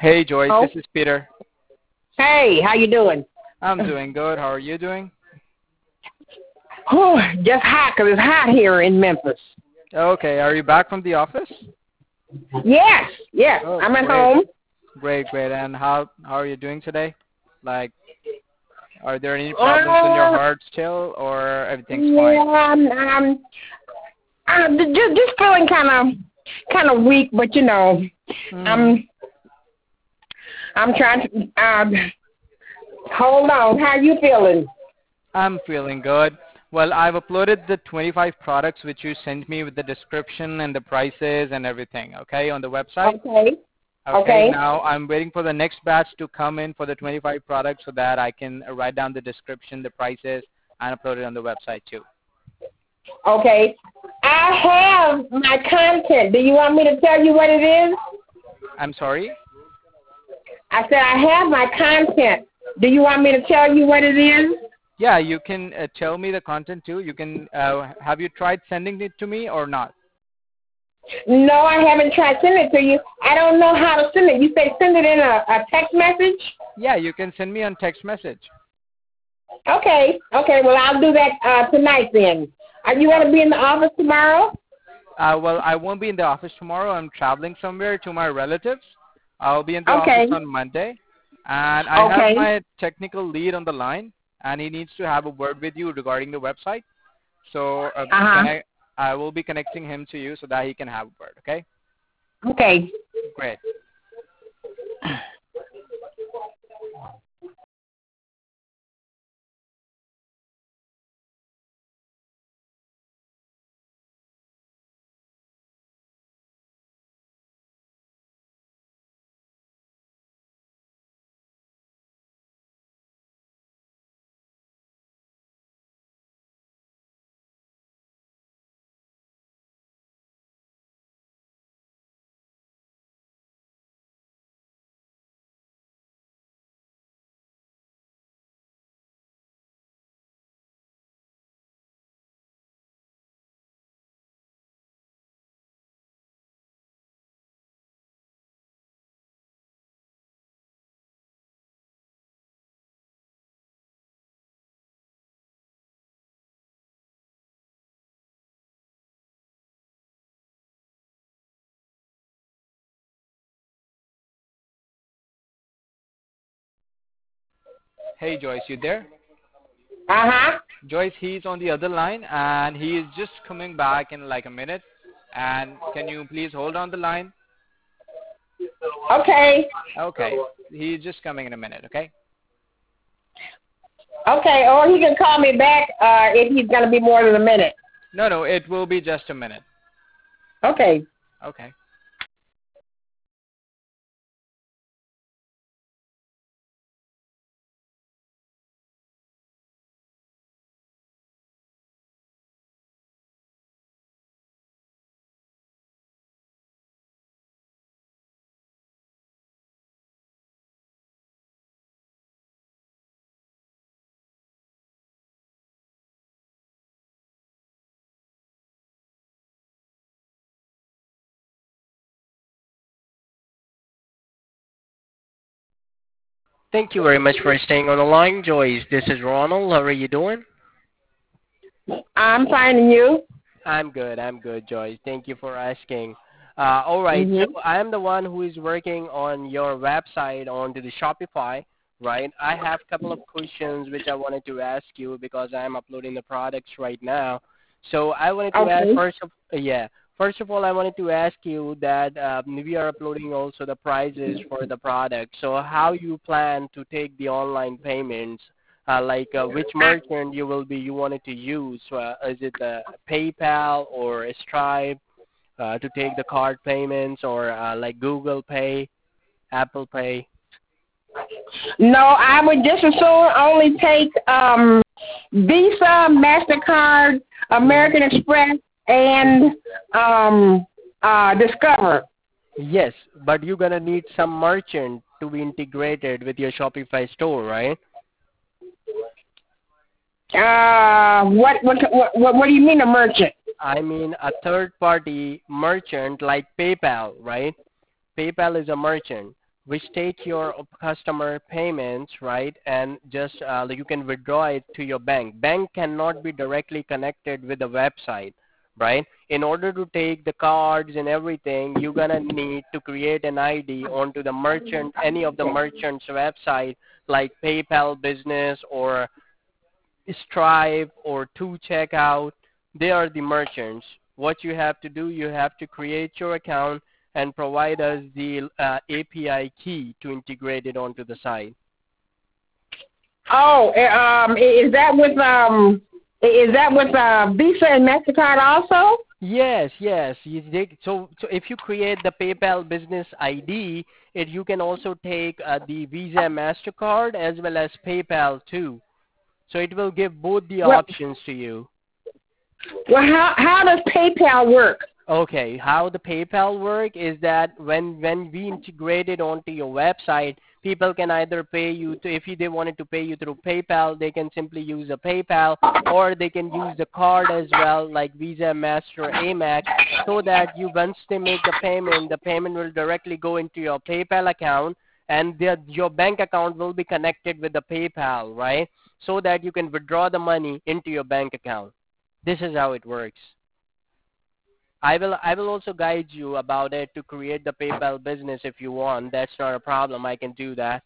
Hey Joyce, Oh, this is Peter. hey, how you doing? I'm doing good. How are you doing? Whew, just hot 'cause it's hot here in Memphis. Okay, are you back from the office? Yes, yes, Oh, I'm at great, home. great. And how are you doing today? Like, are there any problems in your Uh, heart still, or everything's fine? yeah, just feeling kind of weak, but Hmm. I'm I'm trying to hold on. How you feeling? I'm feeling good. Well, I've uploaded the 25 products which you sent me with the description and the prices and everything, okay, on the website. Okay, Okay, okay, now I'm waiting for the next batch to come in for the 25 products so that I can write down the description, the prices, and upload it on the website too. okay. I have my content. Do you want me to tell you what it is? I'm sorry? I said I have my content. Do you want me to tell you what it is? Yeah, you can tell me the content too. You can, have you tried sending it to me or not? No, I haven't tried sending it to you. I don't know how to send it. You say send it in a text message? Yeah, you can send me on text message. Okay. Okay, well, I'll do that tonight then. Are you going to be in the office tomorrow? Well, I won't be in the office tomorrow. I'm traveling somewhere to my relatives. I'll be in the office Okay. on Monday. And I have Okay. my technical lead on the line, and he needs to have a word with you regarding the website. So Uh-huh. I will be connecting him to you so that he can have a word, okay? Okay. Great. Hey, Joyce, you there? Uh-huh. Joyce, he's on the other line, and he is just coming back in like a minute. And can you please hold on the line? Okay. Okay. He's just coming in a minute, okay? Okay, or he can call me back if he's going to be more than a minute. No, it will be just a minute. Okay. Okay. Thank you very much for staying on the line, Joyce. This is Ronald. How are you doing? I'm finding you. I'm good. I'm good, Joyce. Thank you for asking. All right. So Mm-hmm. I am the one who is working on your website onto the Shopify, right? I have a couple of questions which I wanted to ask you because I'm uploading the products right now. So I wanted to ask Okay. First of all, I wanted to ask you that we are uploading also the prices for the product. So how you plan to take the online payments, which merchant you wanted to use? Is it PayPal or Stripe to take the card payments, or like Google Pay, Apple Pay? No, I would just as soon only take Visa, MasterCard, Mhm. American Express, and Discover. Yes, but you're gonna need some merchant to be integrated with your Shopify store, right? What do you mean a merchant? I mean a third party merchant like PayPal, right? PayPal is a merchant. which take your customer payments, right, and just you can withdraw it to your bank. Bank cannot be directly connected with the website, right? In order to take the cards and everything, you're gonna need to create an ID onto the merchant, any of the merchant's website, like PayPal Business or Stripe or To Checkout. They are the merchants. What you have to do, you have to create your account and provide us the API key to integrate it onto the site. Oh, is that with Visa and Mastercard also? Yes, yes. So if you create the PayPal Business ID, you can also take the Visa Mastercard as well as PayPal too. So it will give both the Well, options to you. well, how does PayPal work? Okay, how the PayPal work is that when we integrate it onto your website, people can either pay you to, if they wanted to pay you through PayPal, they can simply use a PayPal, or they can use the card as well, like Visa, Master, Amex, so that once they make the payment will directly go into your PayPal account, and your bank account will be connected with the PayPal, right? So that you can withdraw the money into your bank account. This is how it works. I will also guide you about it to create the PayPal Business if you want. That's not a problem. I can do that.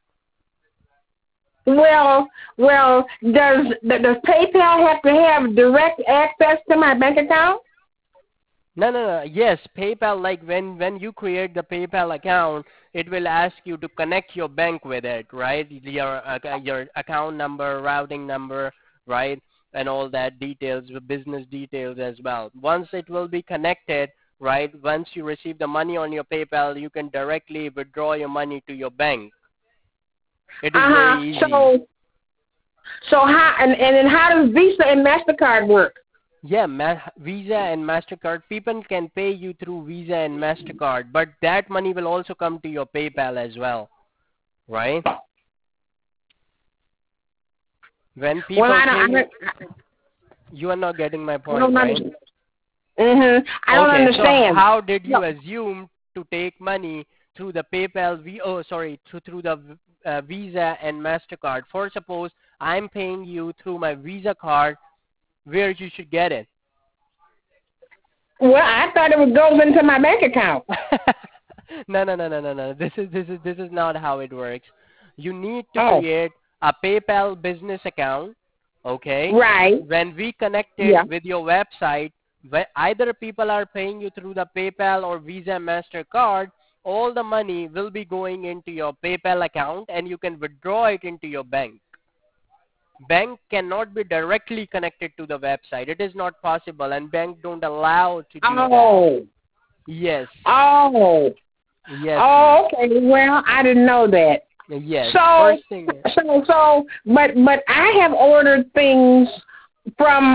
Well, does PayPal have to have direct access to my bank account? No. Yes, PayPal, like when you create the PayPal account, it will ask you to connect your bank with it, right? Your account number, routing number, right? And all that details, the business details as well. Once it will be connected, right, once you receive the money on your PayPal, you can directly withdraw your money to your bank. It is very easy. So how and then how does Visa and Mastercard work? Yeah, Visa and Mastercard. People can pay you through Visa and Mastercard, but that money will also come to your PayPal as well, right? When people you are not getting my point, right? I don't understand. So how did you assume to take money through the PayPal? Through the Visa and Mastercard. For suppose I'm paying you through my Visa card, where you should get it? Well, I thought it goes into my bank account. No. This is not how it works. You need to create a PayPal Business account, okay? Right. When we connect it with your website, either people are paying you through the PayPal or Visa Mastercard, all the money will be going into your PayPal account and you can withdraw it into your bank. Bank cannot be directly connected to the website. It is not possible, and bank don't allow to do that. Yes. Yes. Oh, okay. Well, I didn't know that. Yes. So, First thing but I have ordered things from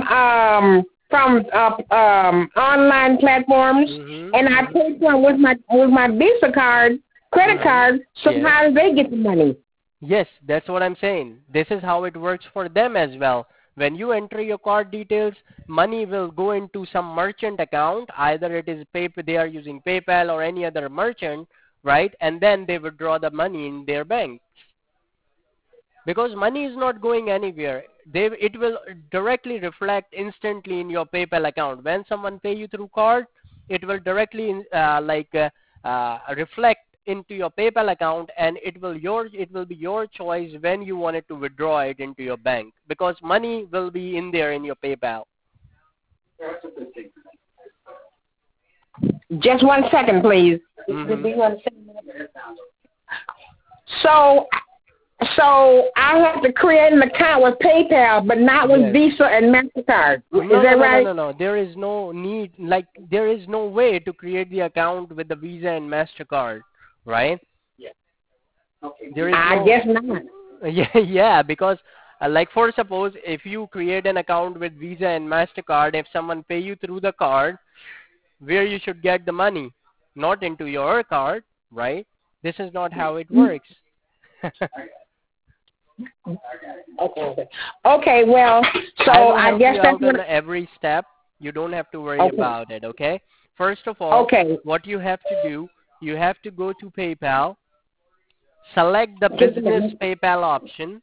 online platforms, and I paid for them with my Visa card, credit card. So how do they get the money? Yes, that's what I'm saying. This is how it works for them as well. When you enter your card details, money will go into some merchant account. Either it is they are using PayPal or any other merchant, right? And then they withdraw the money in their bank. Because money is not going anywhere. It will directly reflect instantly in your PayPal account. When someone pay you through card, it will directly reflect into your PayPal account, and it will be your choice when you wanted to withdraw it into your bank, because money will be in there in your PayPal. Just 1 second, please. So I have to create an account with PayPal, but not with Visa and Mastercard. Is that right? No. There is no need. There is no way to create the account with the Visa and Mastercard. Right? Yeah. Okay. I guess not. Yeah, because for suppose if you create an account with Visa and Mastercard, if someone pay you through the card, where you should get the money, not into your card, right? This is not how it works. Okay. Well, so I guess that's every step. You don't have to worry about it. Okay. First of all, what you have to do. You have to go to PayPal, Select the business PayPal option.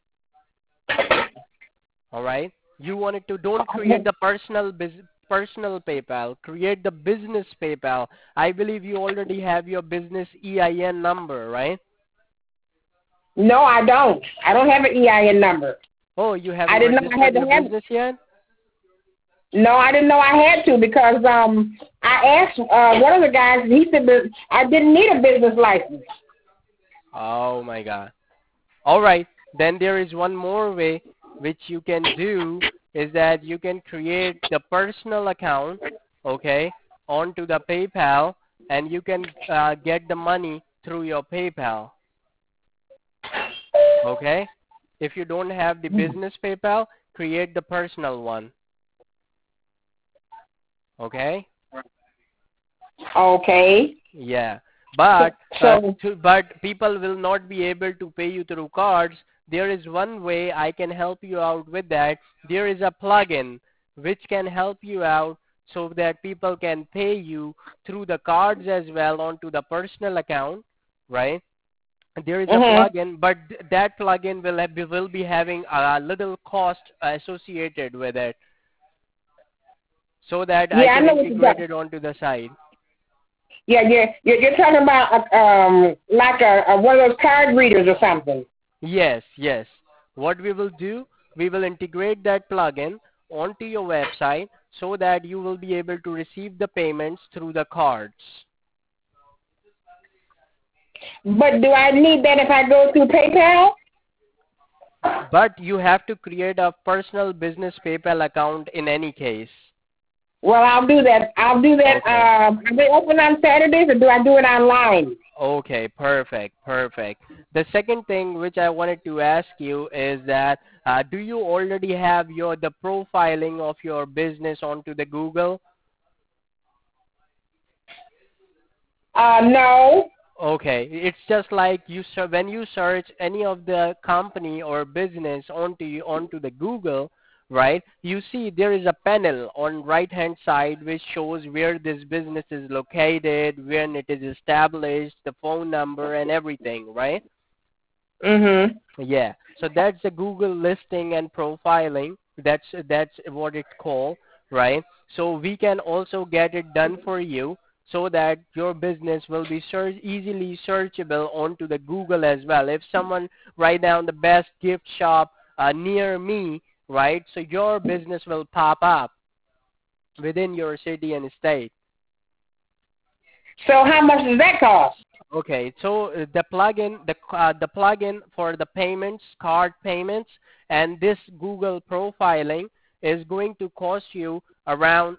All right. You wanted to don't create the personal PayPal. Create the business PayPal. I believe you already have your business EIN number, right? No, I don't. I don't have an EIN number. Oh, you haven't I didn't know I had registered to your have. business yet? No, I didn't know I had to because I asked one of the guys and he said that I didn't need a business license. Oh my God. All right. Then there is one more way which you can do is that you can create the personal account, okay, onto the PayPal, and you can get the money through your PayPal, okay? If you don't have the business PayPal, create the personal one, okay? Okay. Yeah. But So but people will not be able to pay you through cards. There is one way I can help you out with that. There is a plugin which can help you out so that people can pay you through the cards as well onto the personal account, right? There is a plugin, but that plugin will be having a little cost associated with it, so that I yeah, I can know what you're integrate talking. it onto the site. Yeah, you're talking about like a one of those card readers or something. Yes, yes. What we will do, we will integrate that plugin onto your website so that you will be able to receive the payments through the cards. But do I need that if I go through PayPal? But you have to create a personal business PayPal account in any case. Well, I'll do that. I'll do that. Okay. Are they open on Saturdays or do I do it online? Okay, perfect, perfect. The second thing which I wanted to ask you is that do you already have the profiling of your business onto the Google? No. Okay, it's just like when you search any of the company or business onto the Google, right? You see there is a panel on right hand side which shows where this business is located, when it is established, the phone number and everything, right? Mhm. Yeah. So that's the Google listing and profiling. That's what it's called, right? So we can also get it done for you so that your business will be easily searchable onto the Google as well. If someone write down the best gift shop near me, right? So your business will pop up within your city and state. So how much does that cost? Okay, so the plugin for the payments, card payments, and this Google profiling is going to cost you around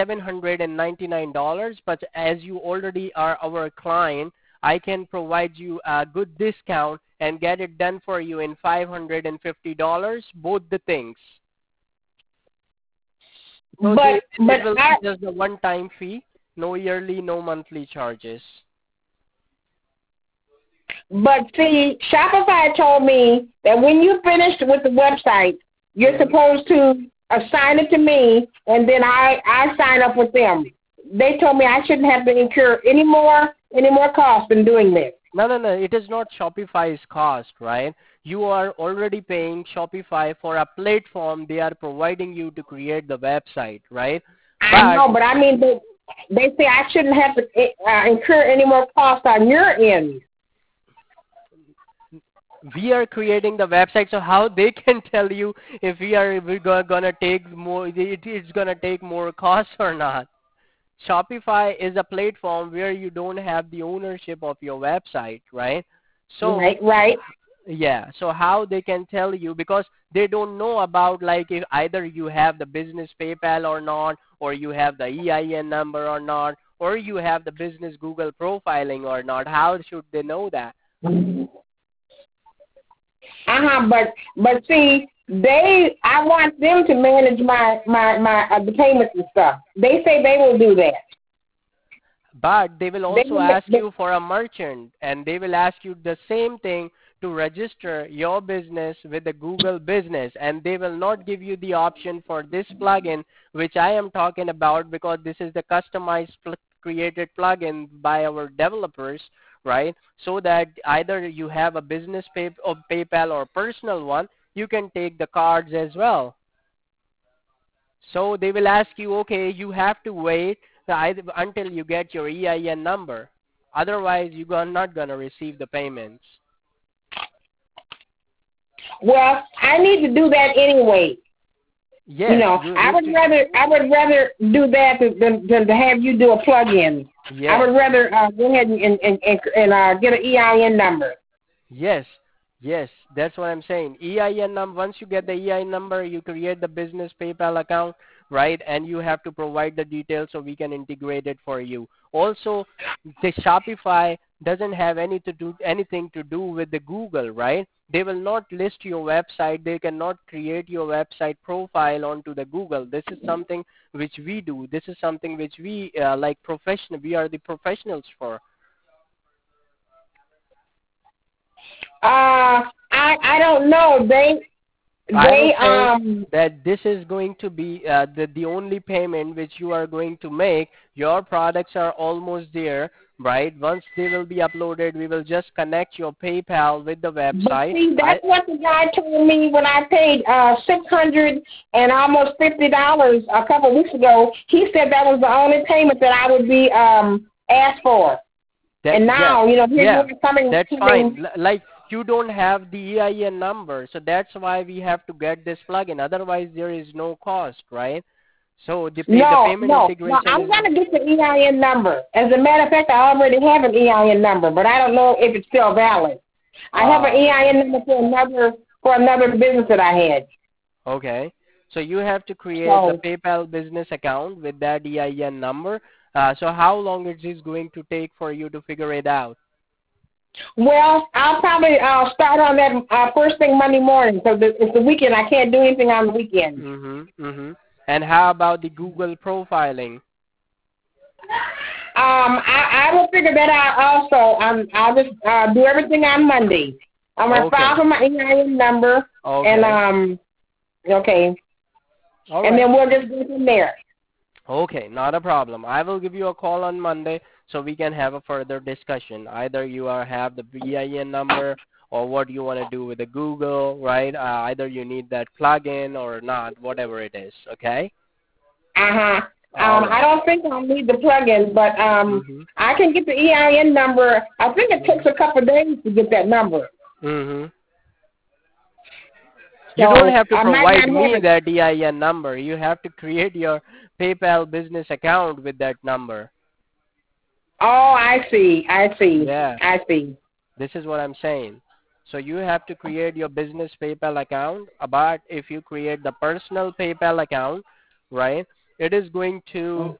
$799. But as you already are our client, I can provide you a good discount and get it done for you in $550. Both the things. So But it will be just a one-time fee, no yearly, no monthly charges. But see, Shopify told me that when you finished with the website, you're supposed to assign it to me, and then I sign up with them. They told me I shouldn't have to incur any more cost in doing this. No. It is not Shopify's cost, right? You are already paying Shopify for a platform they are providing you to create the website, right? I know, but I mean, they say I shouldn't have to incur any more cost on your end. We are creating the website, so how they can tell you if we're gonna take more, it's gonna take more cost or not? Shopify is a platform where you don't have the ownership of your website, right? So right. yeah, so how they can tell you, because they don't know about like if either you have the business PayPal or not, or you have the EIN number or not, or you have the business Google profiling or not. How should they know that? But see, I want them to manage my the payments and stuff. They say they will do that. But they will also ask you for a merchant, and they will ask you the same thing to register your business with the Google Business, and they will not give you the option for this plugin which I am talking about, because this is the created plugin by our developers, right? So that either you have a business or PayPal or personal one, you can take the cards as well. So they will ask you, okay, you have to wait until you get your EIN number. Otherwise, you are not going to receive the payments. Well, I need to do that anyway. Yes, you know, I would rather do that than to have you do a plug-in. Yes. I would rather go ahead and get an EIN number. Yes, yes, that's what I'm saying. EIN number. Once you get the EIN number, you create the business PayPal account, right? And you have to provide the details so we can integrate it for you. Also, the Shopify doesn't have anything to do with the Google, right? They will not list your website. They cannot create your website profile onto the Google. This is something which we do. This is something which we we are the professionals for. I don't know. That this is going to be the only payment which you are going to make. Your products are almost there, right? Once they will be uploaded, we will just connect your PayPal with the website. But see, that's what the guy told me when I paid $600 and almost $50 a couple of weeks ago. He said that was the only payment that I would be asked for. And now, coming. That's fine. Like, you don't have the EIN number, so that's why we have to get this plugin. Otherwise, there is no cost, right? So the payment integration. No, I'm going to get the EIN number. As a matter of fact, I already have an EIN number, but I don't know if it's still valid. I have an EIN number for another business that I had. Okay. So you have to create the PayPal business account with that EIN number. So how long is this going to take for you to figure it out? Well, I'll probably start on that first thing Monday morning. So it's the weekend. I can't do anything on the weekend. And how about the Google profiling? I will figure that out also. I'll just do everything on Monday. I'm going to file for my EIN number. Okay. And, okay. All right. And then we'll just go from there. Okay, not a problem. I will give you a call on Monday so we can have a further discussion. Either you have the EIN number or what you want to do with the Google, right? Either you need that plugin or not, whatever it is, okay? Right. I don't think I'll need the plugin, but I can get the EIN number. I think it takes a couple of days to get that number. You don't have to provide me that EIN number. You have to create your PayPal business account with that number. Oh, I see. Yeah. I see. This is what I'm saying. So you have to create your business PayPal account, but if you create the personal PayPal account, right, it is going to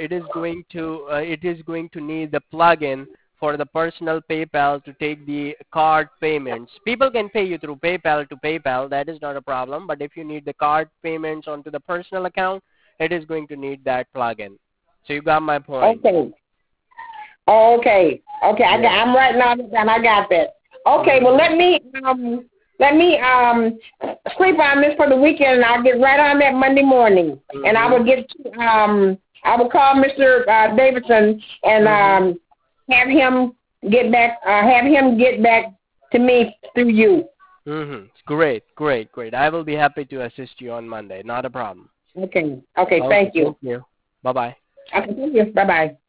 need the plugin for the personal PayPal to take the card payments. People can pay you through PayPal to PayPal. That is not a problem. But if you need the card payments onto the personal account, it is going to need that plugin. So you got my point. Okay. I'm writing all this down. I got that. Okay. Well, let me sleep on this for the weekend, and I'll get right on that Monday morning. And I will I will call Mr. Davidson and have him get back to me through you. Great. I will be happy to assist you on Monday. Not a problem. Okay. Thank you. Thank you. Bye-bye. Okay, thank you. Bye-bye.